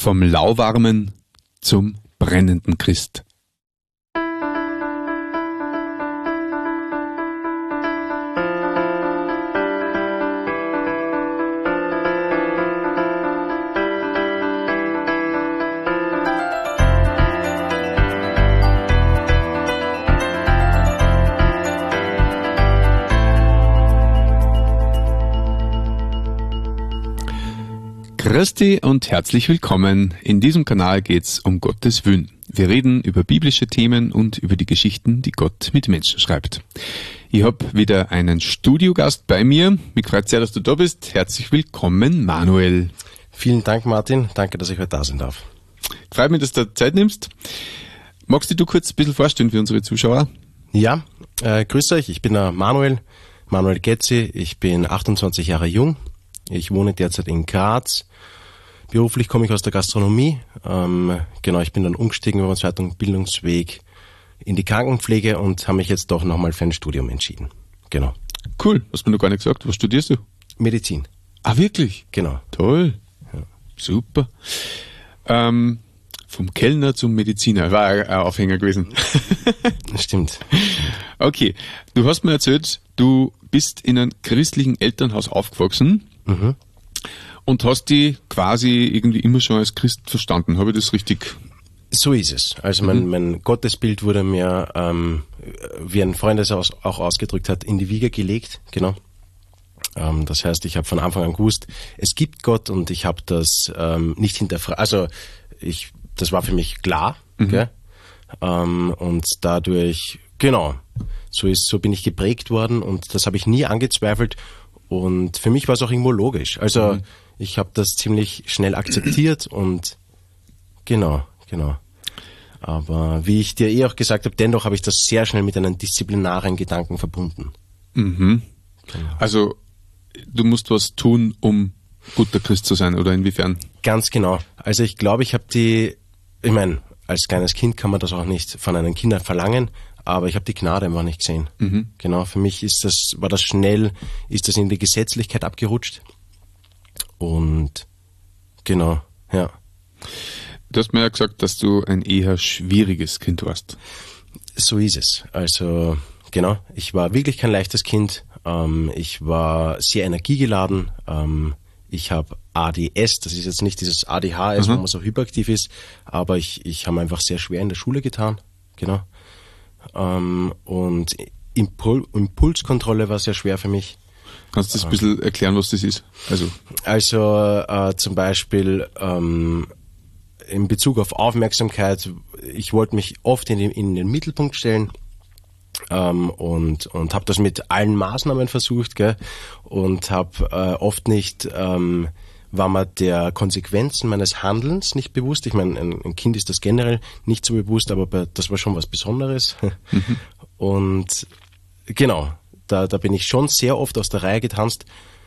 Vom lauwarmen zum brennenden Christ. Christi und herzlich willkommen. In diesem Kanal geht's um Gottes Willen. Wir reden über biblische Themen und über die Geschichten, die Gott mit Menschen schreibt. Ich habe wieder einen Studiogast bei mir. Mich freut sehr, dass du da bist. Herzlich willkommen, Manuel. Vielen Dank, Martin. Danke, dass ich heute da sein darf. Freut mich, dass du Zeit nimmst. Magst du kurz ein bisschen vorstellen für unsere Zuschauer? Ja, grüß euch. Ich bin der Manuel Getzi. Ich bin 28 Jahre jung. Ich wohne derzeit in Graz. Beruflich komme ich aus der Gastronomie. Ich bin dann umgestiegen über meinen zweiten Bildungsweg in die Krankenpflege und habe mich jetzt doch nochmal für ein Studium entschieden. Genau. Cool, hast du mir noch gar nicht gesagt. Was studierst du? Medizin. Ah, wirklich? Genau. Toll. Ja. Super. Vom Kellner zum Mediziner. War ein Aufhänger gewesen. Stimmt. Okay. Du hast mir erzählt, du bist in einem christlichen Elternhaus aufgewachsen. Mhm. Und hast die quasi irgendwie immer schon als Christ verstanden. Habe ich das richtig? So ist es. Also mein Gottesbild wurde mir, wie ein Freund es auch ausgedrückt hat, in die Wiege gelegt. Genau. Das heißt, ich habe von Anfang an gewusst, es gibt Gott und ich habe das nicht hinterfragt. Also das war für mich klar. Gell? Und dadurch, genau, so bin ich geprägt worden und das habe ich nie angezweifelt. Und für mich war es auch irgendwo logisch. Also ich habe das ziemlich schnell akzeptiert und genau. Aber wie ich dir auch gesagt habe, dennoch habe ich das sehr schnell mit einem disziplinaren Gedanken verbunden. Mhm. Genau. Also du musst was tun, um guter Christ zu sein, oder inwiefern? Ganz genau. Also ich glaube, als kleines Kind kann man das auch nicht von einem Kind verlangen, aber ich habe die Gnade einfach nicht gesehen. Mhm. Genau, für mich ist das in die Gesetzlichkeit abgerutscht. Und genau, ja. Du hast mir ja gesagt, dass du ein eher schwieriges Kind warst. So ist es. Also genau, ich war wirklich kein leichtes Kind. Ich war sehr energiegeladen. Ich habe ADS, das ist jetzt nicht dieses ADHS, wo man so hyperaktiv ist, aber ich habe einfach sehr schwer in der Schule getan. Genau. Und Impulskontrolle war sehr schwer für mich. Kannst du das ein bisschen erklären, was das ist? Also zum Beispiel in Bezug auf Aufmerksamkeit, ich wollte mich oft in den Mittelpunkt stellen und habe das mit allen Maßnahmen versucht, gell? Und habe oft nicht, war mir der Konsequenzen meines Handelns nicht bewusst. Ich meine, ein Kind ist das generell nicht so bewusst, aber das war schon was Besonderes. Mhm. Und genau, da bin ich schon sehr oft aus der Reihe getanzt.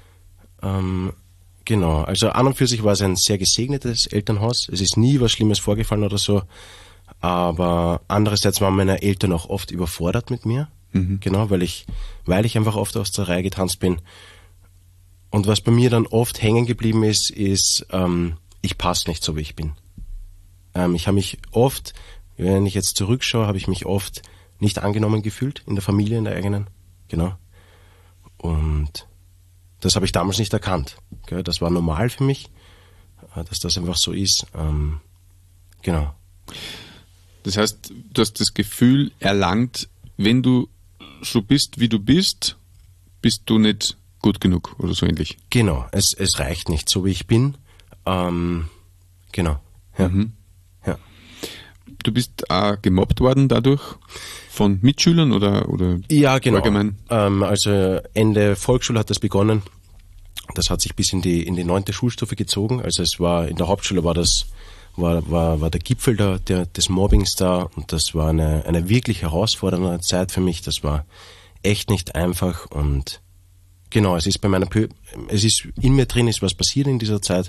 Genau, also an und für sich war es ein sehr gesegnetes Elternhaus. Es ist nie was Schlimmes vorgefallen oder so. Aber andererseits waren meine Eltern auch oft überfordert mit mir. Mhm. Genau, weil ich einfach oft aus der Reihe getanzt bin. Und was bei mir dann oft hängen geblieben ist, ich passe nicht so, wie ich bin. Ich habe mich oft, wenn ich jetzt zurückschaue, habe ich mich oft nicht angenommen gefühlt in der Familie, in der eigenen. Genau. Und das habe ich damals nicht erkannt. Gell? Das war normal für mich, dass das einfach so ist. Genau. Das heißt, du hast das Gefühl erlangt, wenn du so bist, wie du bist, bist du nicht gut genug oder so ähnlich. Genau, es reicht nicht, so wie ich bin. Genau. Ja. Mhm. Ja. Du bist auch gemobbt worden dadurch von Mitschülern oder ja, genau. Allgemein? Also Ende Volksschule hat das begonnen. Das hat sich bis in die 9. Schulstufe gezogen. Also es war in der Hauptschule war der Gipfel des Mobbings da und das war eine wirklich herausfordernde Zeit für mich. Das war echt nicht einfach und genau, es ist in mir drin, ist was passiert in dieser Zeit.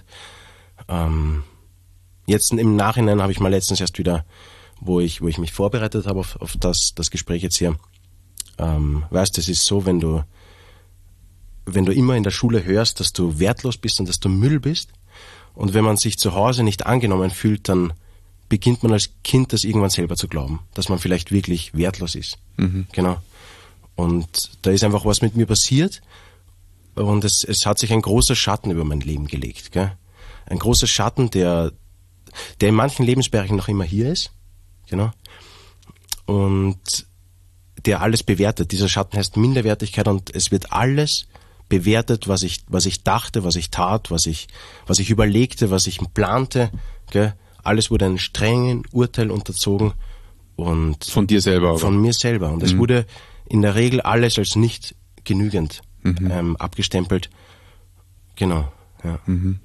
Jetzt im Nachhinein habe ich mal letztens erst wieder, wo ich mich vorbereitet habe auf das Gespräch jetzt hier, weißt, es ist so, wenn du immer in der Schule hörst, dass du wertlos bist und dass du Müll bist Und wenn man sich zu Hause nicht angenommen fühlt, dann beginnt man als Kind das irgendwann selber zu glauben, dass man vielleicht wirklich wertlos ist. Genau. Und da ist einfach was mit mir passiert und es hat sich ein großer Schatten über mein Leben gelegt. Gell? Ein großer Schatten, der in manchen Lebensbereichen noch immer hier ist. Genau. Und der alles bewertet. Dieser Schatten heißt Minderwertigkeit und es wird alles bewertet, was ich dachte, was ich tat, was ich überlegte, was ich plante. Gell? Alles wurde einem strengen Urteil unterzogen und von dir selber, oder? Von mir selber. Und es wurde in der Regel alles als nicht genügend abgestempelt. Genau. Ja.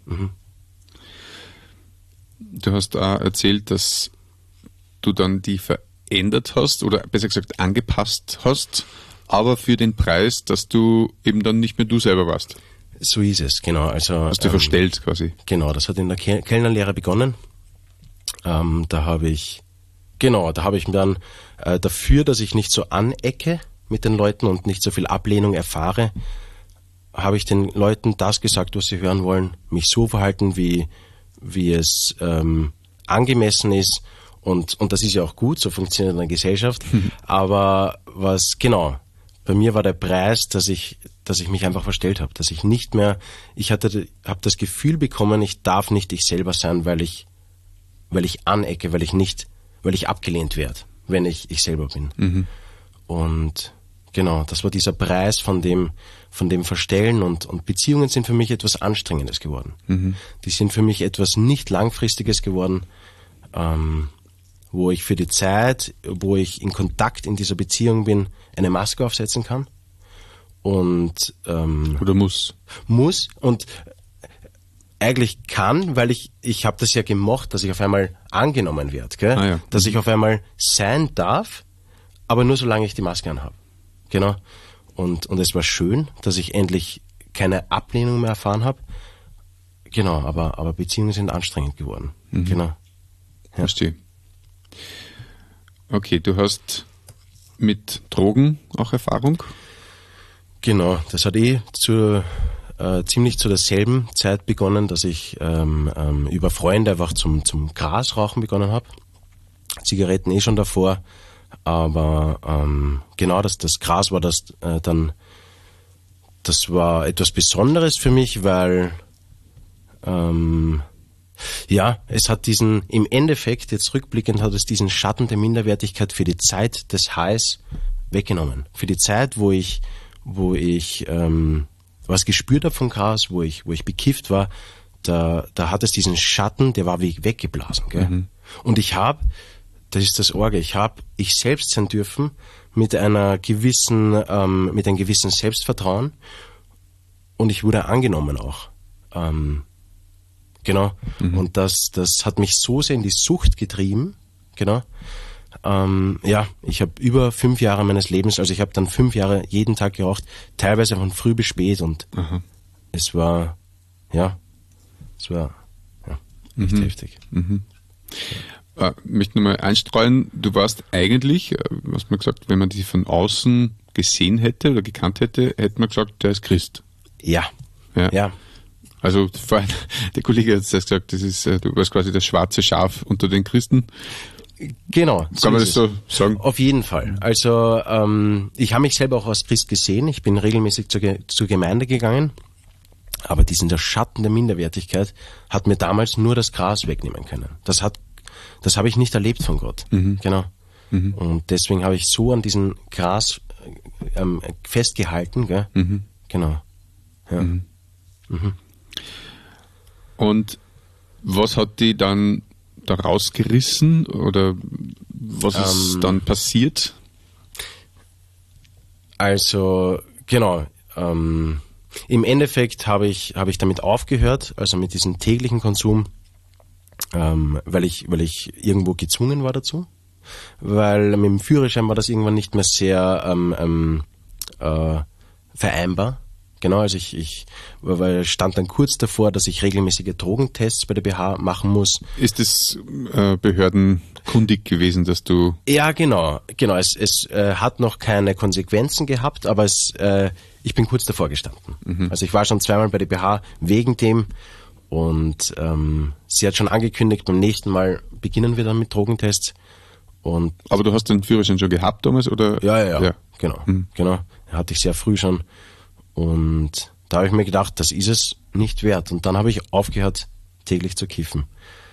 Du hast auch erzählt, dass du dann die verändert hast oder besser gesagt angepasst hast, aber für den Preis, dass du eben dann nicht mehr du selber warst. So ist es, genau. Also hast du verstellt quasi. Genau, das hat in der Kellnerlehre begonnen. Da habe ich dann dafür, dass ich nicht so anecke mit den Leuten und nicht so viel Ablehnung erfahre, habe ich den Leuten das gesagt, was sie hören wollen, mich so verhalten, wie es angemessen ist und das ist ja auch gut, so funktioniert eine Gesellschaft. Aber bei mir war der Preis, dass ich mich einfach verstellt habe, dass ich nicht mehr, habe das Gefühl bekommen, ich darf nicht ich selber sein, weil ich anecke, weil ich abgelehnt werde, wenn ich selber bin. Und genau, das war dieser Preis von dem Verstellen und Beziehungen sind für mich etwas Anstrengendes geworden. Die sind für mich etwas nicht Langfristiges geworden, wo ich für die Zeit, wo ich in Kontakt in dieser Beziehung bin, eine Maske aufsetzen kann. Und oder muss und eigentlich kann, weil ich habe das ja gemocht, dass ich auf einmal angenommen werde, gell? Dass ich auf einmal sein darf, aber nur solange ich die Maske anhabe. Genau. Und es war schön, dass ich endlich keine Ablehnung mehr erfahren habe. Genau, aber Beziehungen sind anstrengend geworden. Genau. Ja. Verstehe. Okay, du hast mit Drogen auch Erfahrung? Genau, das hat ziemlich zu derselben Zeit begonnen, dass ich über Freunde einfach zum Grasrauchen begonnen habe. Zigaretten schon davor, aber genau das Gras war das war etwas Besonderes für mich, weil es hat im Endeffekt, jetzt rückblickend, hat es diesen Schatten der Minderwertigkeit für die Zeit des Highs weggenommen. Für die Zeit, wo ich was gespürt habe vom Gras, wo ich bekifft war, da hat es diesen Schatten, der war wie weggeblasen. Gell? Und das ist das Orge, ich selbst sein dürfen mit einem gewissen Selbstvertrauen und ich wurde angenommen auch. Genau. Und das hat mich so sehr in die Sucht getrieben. Genau. Ich habe über 5 Jahre meines Lebens, also ich habe dann 5 Jahre jeden Tag geraucht, teilweise von früh bis spät und es war echt heftig. Ich möchte nochmal einstreuen, du warst eigentlich, was man gesagt, wenn man die von außen gesehen hätte oder gekannt hätte, hätte man gesagt, der ist Christ. Ja. Also vorhin, der Kollege hat gesagt, du warst quasi das schwarze Schaf unter den Christen. Genau. Kann man das so sagen? Auf jeden Fall. Also ich habe mich selber auch als Christ gesehen. Ich bin regelmäßig zur Gemeinde gegangen. Aber der Schatten der Minderwertigkeit hat mir damals nur das Gras wegnehmen können. Das habe ich nicht erlebt von Gott. Genau. Und deswegen habe ich so an diesem Gras festgehalten. Gell? Genau. Ja. Und was hat die dann da rausgerissen oder was ist dann passiert? Also, genau. Im Endeffekt habe ich damit aufgehört, also mit diesem täglichen Konsum, weil ich irgendwo gezwungen war dazu. Weil mit dem Führerschein war das irgendwann nicht mehr sehr vereinbar. Genau, also ich stand dann kurz davor, dass ich regelmäßige Drogentests bei der BH machen muss. Ist es behördenkundig gewesen, dass du... Ja, genau. Es hat noch keine Konsequenzen gehabt, aber ich bin kurz davor gestanden. Also ich war schon zweimal bei der BH wegen dem Und sie hat schon angekündigt, beim nächsten Mal beginnen wir dann mit Drogentests. Und Aber du hast den Führerschein schon gehabt damals, oder? Ja. Genau. Hatte ich sehr früh schon. Und da habe ich mir gedacht, das ist es nicht wert. Und dann habe ich aufgehört, täglich zu kiffen.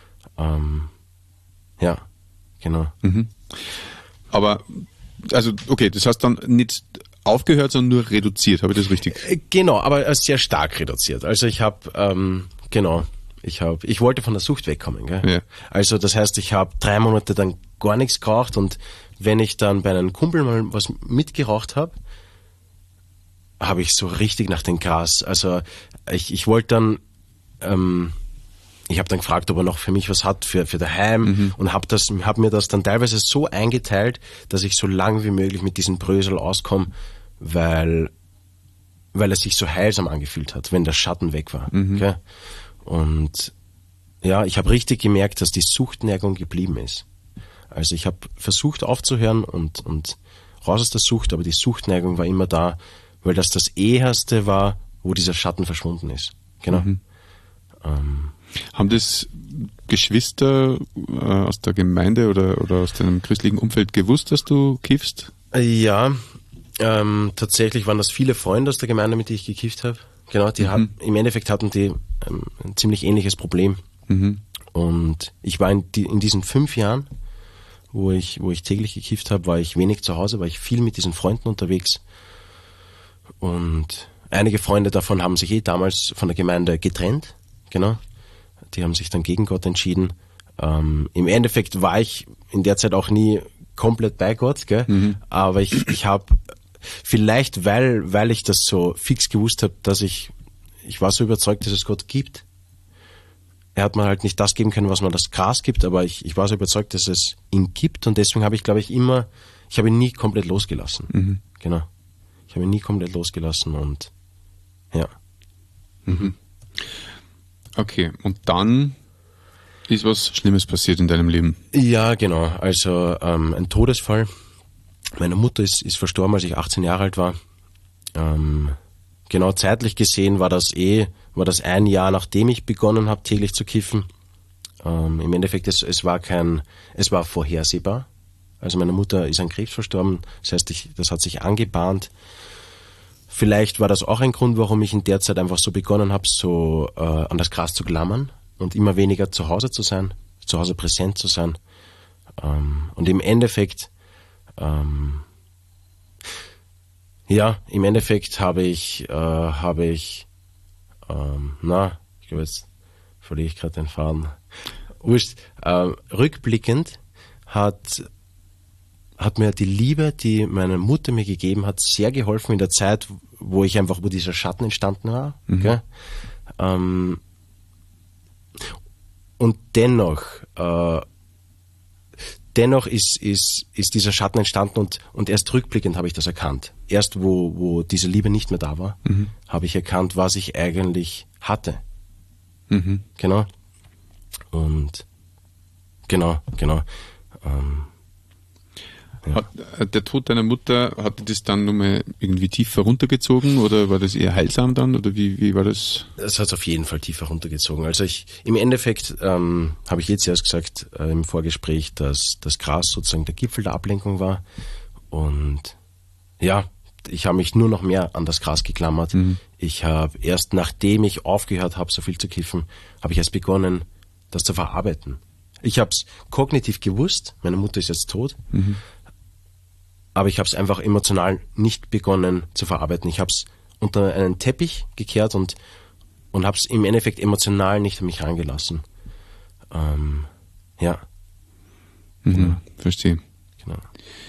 Ja, genau. Aber, also, okay, das heißt dann nicht aufgehört, sondern nur reduziert, habe ich das richtig? Genau, aber sehr stark reduziert. Also ich habe, ich wollte von der Sucht wegkommen. Gell? Ja. Also das heißt, ich habe 3 Monate dann gar nichts geraucht, und wenn ich dann bei einem Kumpel mal was mitgeraucht habe, habe ich so richtig nach dem Gras. Also ich wollte dann, ich habe dann gefragt, ob er noch für mich was hat für daheim, und habe mir das dann teilweise so eingeteilt, dass ich so lang wie möglich mit diesem Brösel auskomme, weil es sich so heilsam angefühlt hat, wenn der Schatten weg war. Okay? Und ja, ich habe richtig gemerkt, dass die Suchtneigung geblieben ist. Also ich habe versucht aufzuhören und raus aus der Sucht, aber die Suchtneigung war immer da, weil das Eherste war, wo dieser Schatten verschwunden ist. Genau. Haben das Geschwister aus der Gemeinde oder aus deinem christlichen Umfeld gewusst, dass du kiffst? Ja, tatsächlich waren das viele Freunde aus der Gemeinde, mit denen ich gekifft habe. Genau, im Endeffekt hatten die ein ziemlich ähnliches Problem. Und ich war in diesen 5 Jahren, wo ich täglich gekifft habe, war ich wenig zu Hause, war ich viel mit diesen Freunden unterwegs. Und einige Freunde davon haben sich damals von der Gemeinde getrennt. Genau. Die haben sich dann gegen Gott entschieden. Im Endeffekt war ich in der Zeit auch nie komplett bei Gott, gell? Aber ich habe, vielleicht weil ich das so fix gewusst habe, dass ich war so überzeugt, dass es Gott gibt. Er hat mir halt nicht das geben können, was man das Gras gibt, aber ich war so überzeugt, dass es ihn gibt, und deswegen habe ich, glaube ich, ich habe ihn nie komplett losgelassen. Genau. Ich habe ihn nie komplett losgelassen, und ja. Okay, und dann ist was Schlimmes passiert in deinem Leben? Ja, genau. Also ein Todesfall. Meine Mutter ist verstorben, als ich 18 Jahre alt war. Genau, zeitlich gesehen war das 1 Jahr, nachdem ich begonnen habe, täglich zu kiffen. Im Endeffekt, es war vorhersehbar. Also meine Mutter ist an Krebs verstorben. Das heißt, das hat sich angebahnt. Vielleicht war das auch ein Grund, warum ich in der Zeit einfach so begonnen habe, so an das Gras zu klammern und immer weniger zu Hause zu sein, zu Hause präsent zu sein. Und im Endeffekt, habe ich, ich glaube, jetzt verliere ich gerade den Faden. Wurscht, rückblickend hat mir die Liebe, die meine Mutter mir gegeben hat, sehr geholfen in der Zeit, wo dieser Schatten entstanden war. Okay? Und dennoch ist dieser Schatten entstanden, und erst rückblickend habe ich das erkannt. Erst wo diese Liebe nicht mehr da war, habe ich erkannt, was ich eigentlich hatte. Genau. Und genau. Hat der Tod deiner Mutter, hatte das dann nochmal irgendwie tiefer runtergezogen, oder war das eher heilsam dann, oder wie war das? Das hat es auf jeden Fall tiefer runtergezogen. Also im Endeffekt habe ich jetzt erst gesagt im Vorgespräch, dass das Gras sozusagen der Gipfel der Ablenkung war, und ja, ich habe mich nur noch mehr an das Gras geklammert. Ich habe erst, nachdem ich aufgehört habe, so viel zu kiffen, habe ich erst begonnen, das zu verarbeiten. Ich habe es kognitiv gewusst, meine Mutter ist jetzt tot, aber ich habe es einfach emotional nicht begonnen zu verarbeiten. Ich habe es unter einen Teppich gekehrt und habe es im Endeffekt emotional nicht an mich rangelassen. Ja. Verstehe. Genau.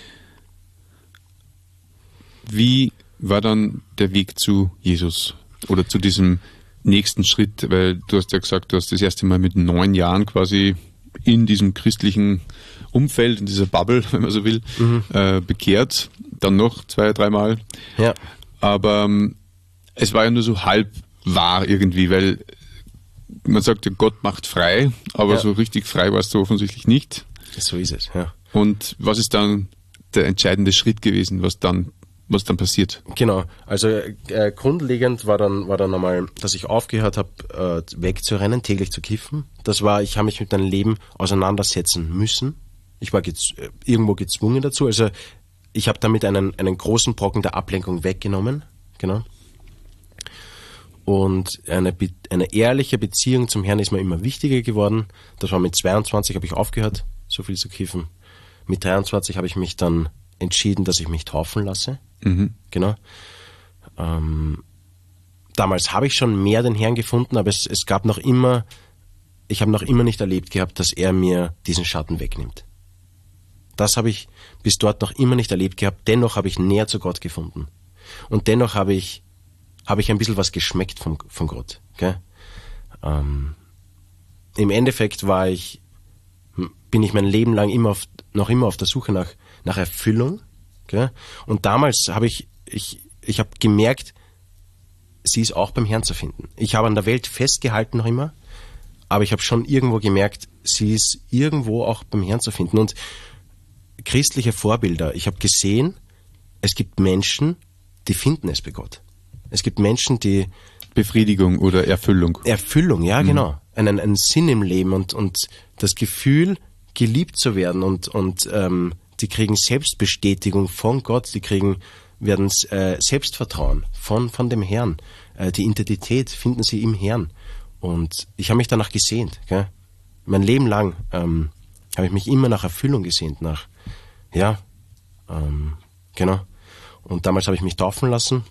Wie war dann der Weg zu Jesus oder zu diesem nächsten Schritt? Weil du hast ja gesagt, du hast das erste Mal mit 9 Jahren quasi in diesem christlichen Umfeld, in dieser Bubble, wenn man so will, bekehrt. Dann noch 2, 3 Mal. Ja. Aber es war ja nur so halb wahr irgendwie, weil man sagt ja, Gott macht frei, aber so richtig frei warst du offensichtlich nicht. So ist es, ja. Und was ist dann der entscheidende Schritt gewesen, was dann was dann passiert. Genau, also grundlegend war dann einmal, dass ich aufgehört habe, wegzurennen, täglich zu kiffen. Das war, ich habe mich mit meinem Leben auseinandersetzen müssen. Ich war irgendwo gezwungen dazu. Also ich habe damit einen großen Brocken der Ablenkung weggenommen. Genau. Und eine ehrliche Beziehung zum Herrn ist mir immer wichtiger geworden. Das war mit 22, habe ich aufgehört, so viel zu kiffen. Mit 23 habe ich mich dann entschieden, dass ich mich taufen lasse. Mhm. Genau. Damals habe ich schon mehr den Herrn gefunden, aber es gab noch immer, ich habe noch immer nicht erlebt gehabt, dass er mir diesen Schatten wegnimmt. Das habe ich bis dort noch immer nicht erlebt gehabt. Dennoch habe ich näher zu Gott gefunden. Und dennoch habe ich ein bisschen was geschmeckt von Gott. Gell? Im Endeffekt bin ich mein Leben lang noch immer auf der Suche nach Erfüllung. Gell? Und damals habe ich habe gemerkt, sie ist auch beim Herrn zu finden. Ich habe an der Welt festgehalten noch immer, aber ich habe schon irgendwo gemerkt, sie ist irgendwo auch beim Herrn zu finden. Und christliche Vorbilder, ich habe gesehen, es gibt Menschen, die finden es bei Gott. Es gibt Menschen, die Befriedigung oder Erfüllung. Erfüllung, ja, genau. Einen Sinn im Leben und das Gefühl, geliebt zu werden und die kriegen Selbstbestätigung von Gott, werden Selbstvertrauen von dem Herrn. Die Identität finden sie im Herrn. Und ich habe mich danach gesehnt. Gell? Mein Leben lang habe ich mich immer nach Erfüllung gesehnt, genau. Und damals habe ich mich taufen lassen.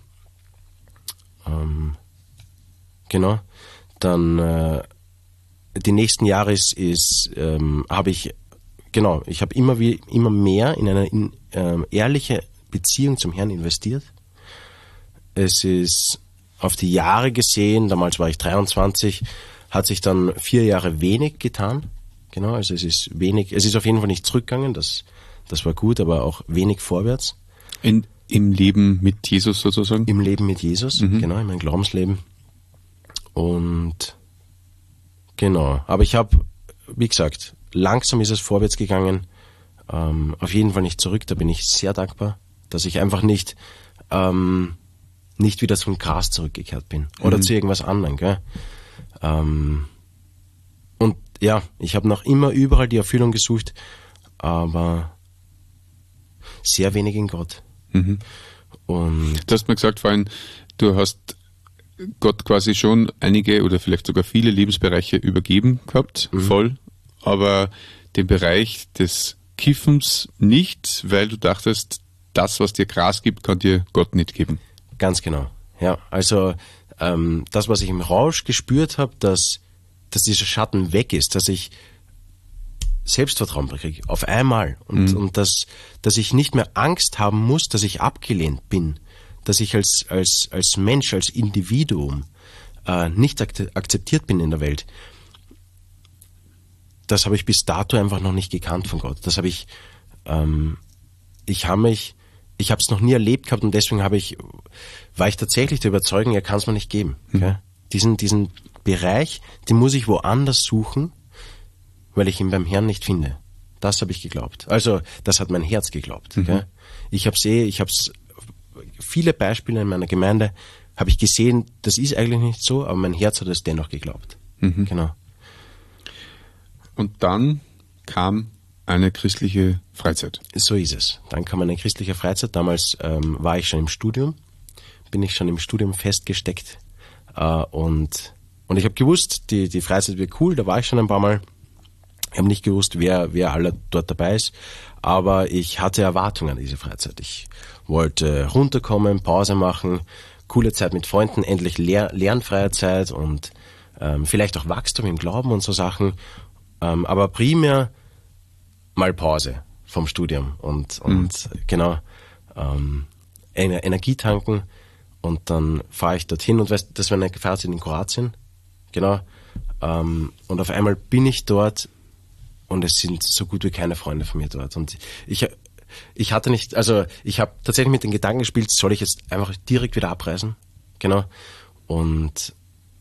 Genau. Dann die nächsten Jahre habe ich immer mehr in eine ehrliche Beziehung zum Herrn investiert. Es ist auf die Jahre gesehen, damals war ich 23, hat sich dann 4 Jahre wenig getan. Genau, also es ist auf jeden Fall nicht zurückgegangen, das war gut, aber auch wenig vorwärts. Im Leben mit Jesus sozusagen? Im Leben mit Jesus, genau, in meinem Glaubensleben. Und genau, aber ich habe, wie gesagt, langsam ist es vorwärts gegangen, auf jeden Fall nicht zurück, da bin ich sehr dankbar, dass ich einfach nicht wieder zum Gras zurückgekehrt bin oder zu irgendwas anderem. Gell? Und ja, ich habe noch immer überall die Erfüllung gesucht, aber sehr wenig in Gott. Mhm. Und du hast mir gesagt vorhin, du hast Gott quasi schon einige oder vielleicht sogar viele Lebensbereiche übergeben gehabt, voll, aber den Bereich des Kiffens nicht, weil du dachtest, das, was dir Gras gibt, kann dir Gott nicht geben. Ganz genau, ja. Also das, was ich im Rausch gespürt habe, dass dieser Schatten weg ist, dass ich Selbstvertrauen bekriege, auf einmal. Und dass ich nicht mehr Angst haben muss, dass ich abgelehnt bin, dass ich als Mensch, als Individuum nicht akzeptiert bin in der Welt. Das habe ich bis dato einfach noch nicht gekannt von Gott. Das habe ich habe es noch nie erlebt gehabt und deswegen war ich tatsächlich der Überzeugung, er kann es mir nicht geben. Okay? Diesen Bereich, den muss ich woanders suchen, weil ich ihn beim Herrn nicht finde. Das habe ich geglaubt. Also, das hat mein Herz geglaubt. Okay? Ich habe viele Beispiele in meiner Gemeinde, habe ich gesehen, das ist eigentlich nicht so, aber mein Herz hat es dennoch geglaubt. Genau. Und dann kam eine christliche Freizeit. So ist es. Dann kam eine christliche Freizeit. Damals war ich schon im Studium, bin ich schon im Studium festgesteckt. Und ich habe gewusst, die Freizeit wird cool, da war ich schon ein paar Mal. Ich habe nicht gewusst, wer alle dort dabei ist, aber ich hatte Erwartungen an diese Freizeit. Ich wollte runterkommen, Pause machen, coole Zeit mit Freunden, endlich lernfreie Zeit und vielleicht auch Wachstum im Glauben und so Sachen. Aber primär mal Pause vom Studium und genau, Energie tanken und dann fahre ich dorthin und das war eine Freizeit in Kroatien, genau, und auf einmal bin ich dort und es sind so gut wie keine Freunde von mir dort und ich hatte nicht, also ich habe tatsächlich mit den Gedanken gespielt, soll ich jetzt einfach direkt wieder abreisen, genau, und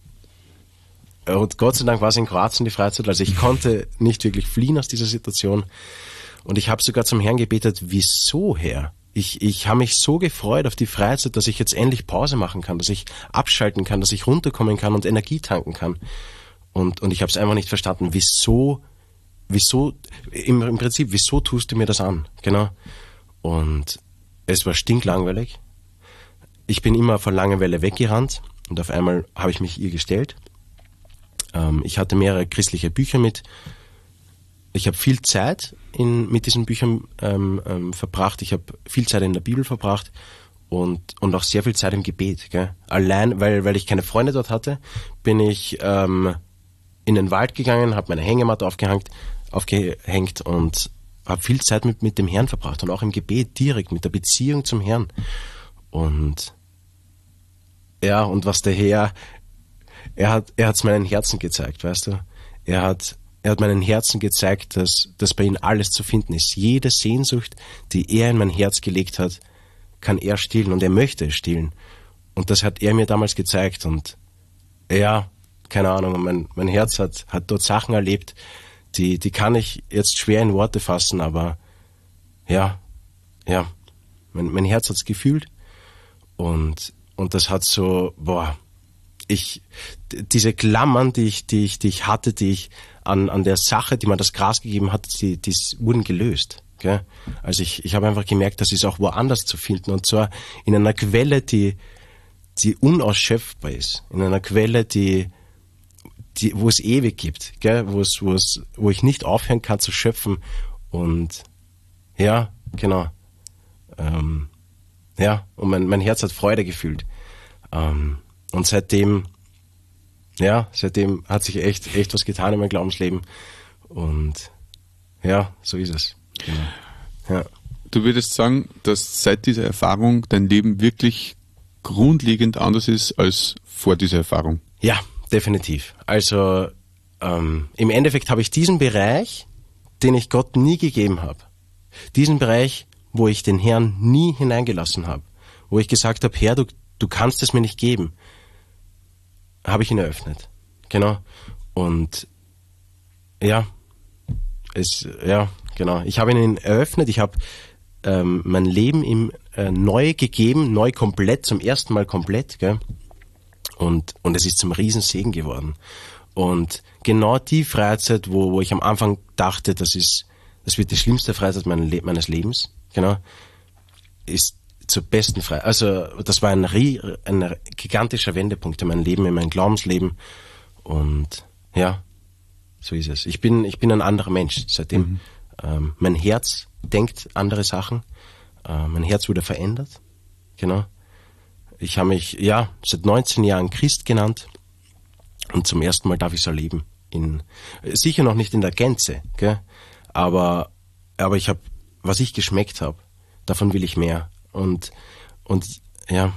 Gott sei Dank war es in Kroatien die Freizeit, also ich konnte nicht wirklich fliehen aus dieser Situation und ich habe sogar zum Herrn gebetet, wieso Herr? ich habe mich so gefreut auf die Freizeit, dass ich jetzt endlich Pause machen kann, dass ich abschalten kann, dass ich runterkommen kann und Energie tanken kann. Und ich habe es einfach nicht verstanden, wieso, im Prinzip, wieso tust du mir das an? Genau. Und es war stinklangweilig. Ich bin immer vor Langeweile weggerannt und auf einmal habe ich mich ihr gestellt. Ich hatte mehrere christliche Bücher mit. Ich habe viel Zeit mit diesen Büchern verbracht. Ich habe viel Zeit in der Bibel verbracht und auch sehr viel Zeit im Gebet. Gell? Allein, weil ich keine Freunde dort hatte, bin ich in den Wald gegangen, habe meine Hängematte aufgehängt und habe viel Zeit mit dem Herrn verbracht und auch im Gebet direkt mit der Beziehung zum Herrn. Und ja, und was der Herr, er hat's meinem Herzen gezeigt, weißt du? Er hat meinem Herzen gezeigt, dass bei ihm alles zu finden ist. Jede Sehnsucht, die er in mein Herz gelegt hat, kann er stillen und er möchte es stillen. Und das hat er mir damals gezeigt und ja, keine Ahnung, mein Herz hat dort Sachen erlebt, die kann ich jetzt schwer in Worte fassen, aber ja, mein Herz hat's gefühlt und das hat so, diese Klammern, die ich hatte, die ich an der Sache, die mir das Gras gegeben hat, die wurden gelöst. Gell? Also ich habe einfach gemerkt, das ist auch woanders zu finden und zwar in einer Quelle, die unausschöpfbar ist, in einer Quelle, wo es ewig gibt, gell? Wo ich nicht aufhören kann zu schöpfen und ja, genau. Und mein Herz hat Freude gefühlt. Und seitdem hat sich echt was getan in meinem Glaubensleben. Und ja, so ist es. Genau. Ja. Du würdest sagen, dass seit dieser Erfahrung dein Leben wirklich grundlegend anders ist als vor dieser Erfahrung? Ja, definitiv. Also im Endeffekt habe ich diesen Bereich, den ich Gott nie gegeben habe, diesen Bereich, wo ich den Herrn nie hineingelassen habe, wo ich gesagt habe, Herr, du kannst es mir nicht geben, habe ich ihn eröffnet. Genau. Und genau. Ich habe ihn eröffnet, ich habe mein Leben ihm neu gegeben, neu komplett, zum ersten Mal komplett, gell? Und es ist zum Riesensegen geworden. Und genau die Freizeit, wo ich am Anfang dachte, das wird die schlimmste Freizeit meines Lebens, genau, ist zur besten Freizeit. Also das war ein gigantischer Wendepunkt in meinem Leben, in meinem Glaubensleben. Und ja, so ist es. Ich bin ein anderer Mensch seitdem. Mein Herz denkt andere Sachen. Mein Herz wurde verändert. Genau. Ich habe mich seit 19 Jahren Christ genannt und zum ersten Mal darf ich es erleben. Sicher noch nicht in der Gänze, gell? Aber ich habe, was ich geschmeckt habe, davon will ich mehr. Und der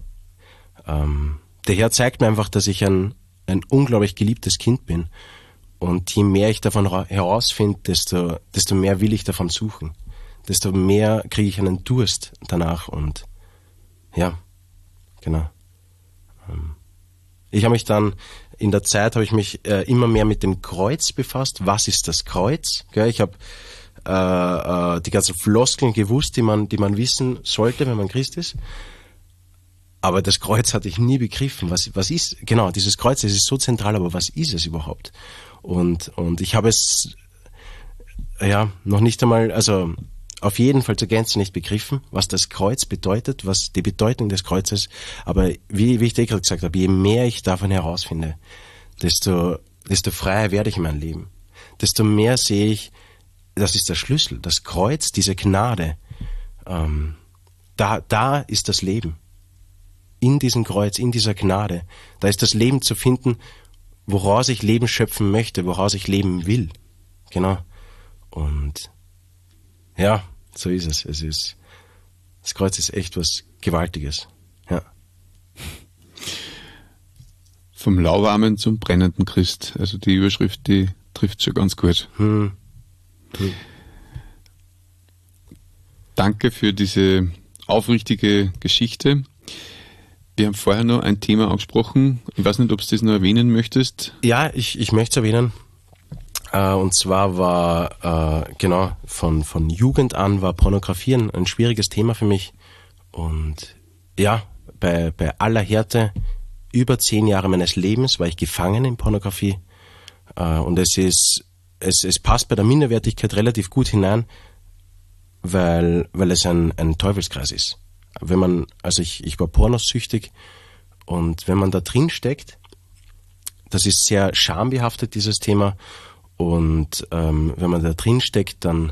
Herr zeigt mir einfach, dass ich ein unglaublich geliebtes Kind bin. Und je mehr ich davon herausfinde, desto mehr will ich davon suchen. Desto mehr kriege ich einen Durst danach. Und ja, genau. Ich habe mich dann, in der Zeit habe ich mich immer mehr mit dem Kreuz befasst. Was ist das Kreuz? Gell, ich habe die ganzen Floskeln gewusst, die man wissen sollte, wenn man Christ ist. Aber das Kreuz hatte ich nie begriffen. Was ist, genau, dieses Kreuz, das ist so zentral, aber was ist es überhaupt? Und ich habe es noch nicht einmal, also auf jeden Fall zur Gänze nicht begriffen, was das Kreuz bedeutet, was die Bedeutung des Kreuzes. Aber wie ich dir gerade gesagt habe, je mehr ich davon herausfinde, desto freier werde ich in meinem Leben. Desto mehr sehe ich, das ist der Schlüssel, das Kreuz, diese Gnade. Da ist das Leben. In diesem Kreuz, in dieser Gnade, da ist das Leben zu finden, woraus ich Leben schöpfen möchte, woraus ich leben will. Genau. Und ja, so ist es. Das Kreuz ist echt was Gewaltiges. Ja. Vom lauwarmen zum brennenden Christ. Also die Überschrift, die trifft schon ganz gut. Danke für diese aufrichtige Geschichte. Wir haben vorher noch ein Thema angesprochen. Ich weiß nicht, ob du das noch erwähnen möchtest. Ja, ich möchte es erwähnen. Und zwar war, von Jugend an war Pornografie ein schwieriges Thema für mich. Und ja, bei aller Härte, über 10 Jahre meines Lebens war ich gefangen in Pornografie. Und es passt bei der Minderwertigkeit relativ gut hinein, weil es ein Teufelskreis ist. Ich war pornosüchtig, und wenn man da drin steckt, das ist sehr schambehaftet, dieses Thema, und wenn man da drin steckt, dann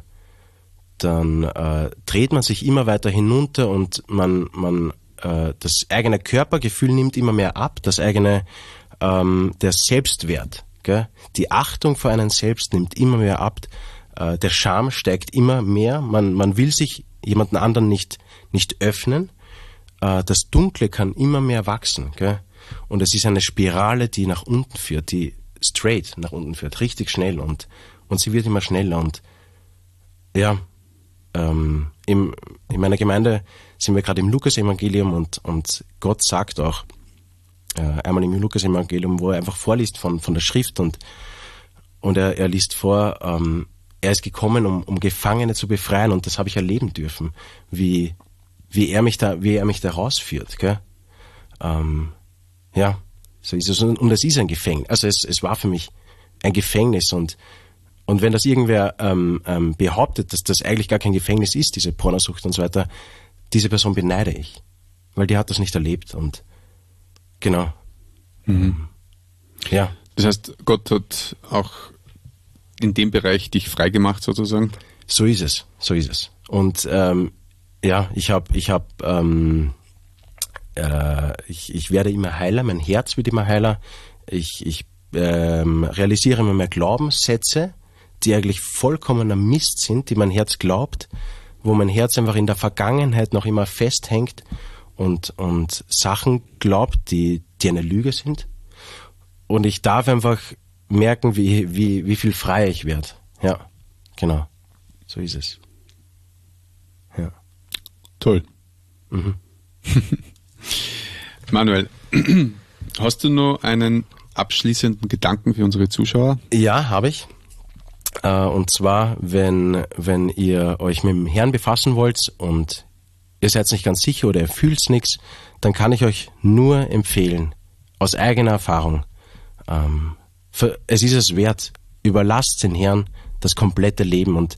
dreht man sich immer weiter hinunter, und das eigene Körpergefühl nimmt immer mehr ab, das eigene, der Selbstwert, gell? Die Achtung vor einem selbst nimmt immer mehr ab, der Scham steigt immer mehr, man will sich jemanden anderen nicht öffnen, das Dunkle kann immer mehr wachsen, gell? Und es ist eine Spirale, die nach unten führt, die straight nach unten führt, richtig schnell, und sie wird immer schneller. Und ja, in meiner Gemeinde sind wir gerade im Lukas-Evangelium, und Gott sagt auch einmal im Lukas-Evangelium, wo er einfach vorliest von der Schrift, und er liest vor, er ist gekommen, um Gefangene zu befreien, und das habe ich erleben dürfen, wie er mich da rausführt, gell? Ja, so ist es, und es ist ein Gefängnis. Also es war für mich ein Gefängnis, und wenn das irgendwer behauptet, dass das eigentlich gar kein Gefängnis ist, diese Pornosucht und so weiter, diese Person beneide ich, weil die hat das nicht erlebt, und genau. Ja. Das heißt, Gott hat auch in dem Bereich dich freigemacht, sozusagen? So ist es. Und ja, ich werde immer heiler, mein Herz wird immer heiler. Ich realisiere immer mehr Glaubenssätze, die eigentlich vollkommener Mist sind, die mein Herz glaubt, wo mein Herz einfach in der Vergangenheit noch immer festhängt und Sachen glaubt, die eine Lüge sind. Und ich darf einfach merken, wie viel freier ich werde. Ja, genau. So ist es. Ja. Toll. Manuel, hast du noch einen abschließenden Gedanken für unsere Zuschauer? Ja, habe ich. Und zwar, wenn ihr euch mit dem Herrn befassen wollt und ihr seid nicht ganz sicher oder ihr fühlt nichts, dann kann ich euch nur empfehlen, aus eigener Erfahrung, es ist es wert, überlasst den Herrn das komplette Leben. Und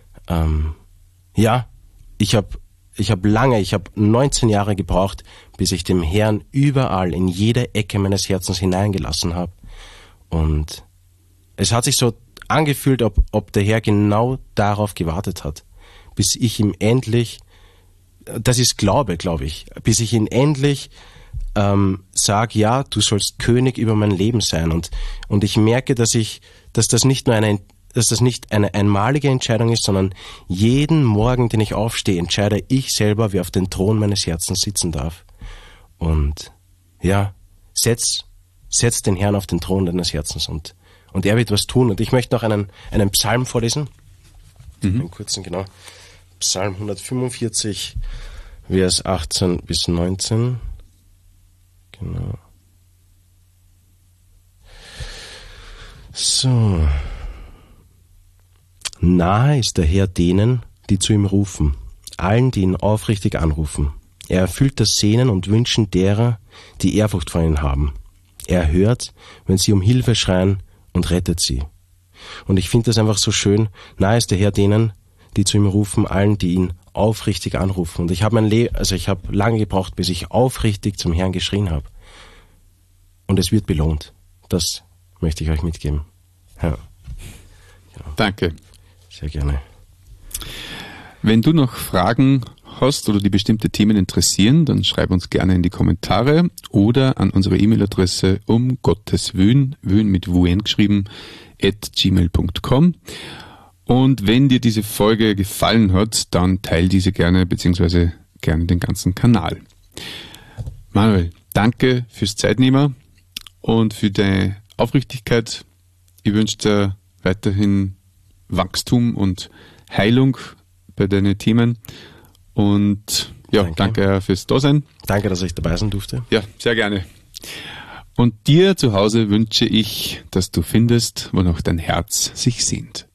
ja, ich habe 19 Jahre gebraucht, bis ich dem Herrn überall in jede Ecke meines Herzens hineingelassen habe. Und es hat sich so angefühlt, ob der Herr genau darauf gewartet hat, bis ich ihm endlich, das ist Glaube, glaube ich, bis ich ihn endlich sage, ja, du sollst König über mein Leben sein. Und ich merke, dass das nicht eine einmalige Entscheidung ist, sondern jeden Morgen, den ich aufstehe, entscheide ich selber, wer auf den Thron meines Herzens sitzen darf. Und ja, setz den Herrn auf den Thron deines Herzens, und er wird was tun. Und ich möchte noch einen Psalm vorlesen. Einen kurzen, genau. Psalm 145, Vers 18 bis 19. Genau. So. Nahe ist der Herr denen, die zu ihm rufen, allen, die ihn aufrichtig anrufen. Er erfüllt das Sehnen und Wünschen derer, die Ehrfurcht vor ihm haben. Er hört, wenn sie um Hilfe schreien, und rettet sie. Und ich finde das einfach so schön. Nahe ist der Herr denen, die zu ihm rufen, allen, die ihn aufrichtig anrufen. Und ich habe lange gebraucht, bis ich aufrichtig zum Herrn geschrien habe. Und es wird belohnt. Das möchte ich euch mitgeben. Ja. Genau. Danke. Sehr gerne. Wenn du noch Fragen hast oder die bestimmte Themen interessieren, dann schreib uns gerne in die Kommentare oder an unsere E-Mail-Adresse Gotteswün mit Wuen geschrieben, @gmail.com. Und wenn dir diese Folge gefallen hat, dann teil diese gerne, beziehungsweise gerne den ganzen Kanal. Manuel, danke fürs Zeitnehmen und für deine Aufrichtigkeit. Ich wünsche dir weiterhin Wachstum und Heilung bei deinen Themen. Und ja, danke fürs Dasein. Danke, dass ich dabei sein durfte. Ja, sehr gerne. Und dir zu Hause wünsche ich, dass du findest, wonach dein Herz sich sehnt.